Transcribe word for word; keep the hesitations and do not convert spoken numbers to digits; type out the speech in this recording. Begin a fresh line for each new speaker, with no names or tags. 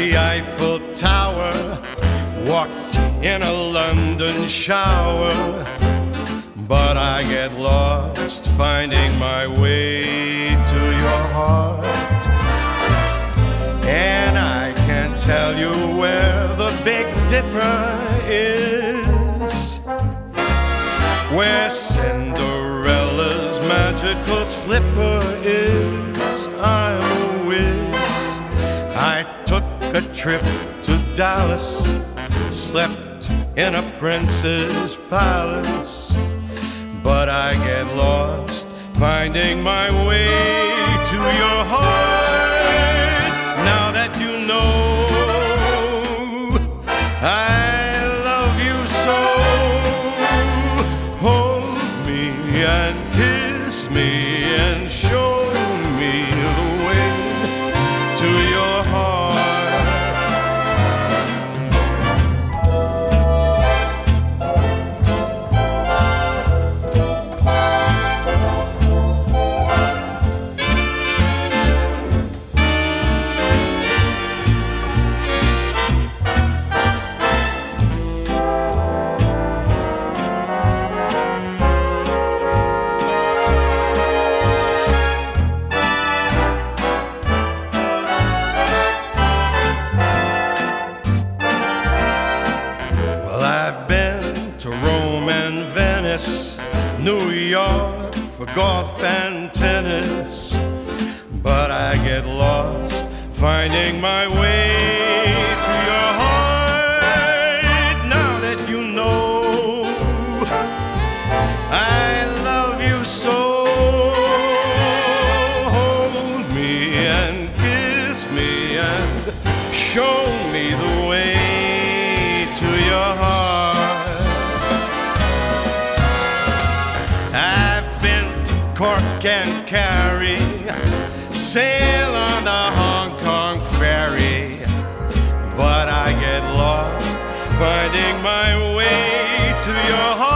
the Eiffel Tower, walked in a London shower, but I get lost finding my way to your heart. And I can't tell you where the Big Dipper is, where Cinderella's magical slipper is. I'm a whiz. I took a trip to Dallas, slept in a prince's palace, but I get lost finding my way to your heart. Now that you know I love you so, hold me and kiss me and show me the way to your heart. To Rome and Venice, New York for golf and tennis, but I get lost finding my way to your heart. Now that you know I love you so, hold me and kiss me and show me the way to your heart. I've been to Cork and Kerry, sail on the Hong Kong ferry, but I get lost finding my way to your heart.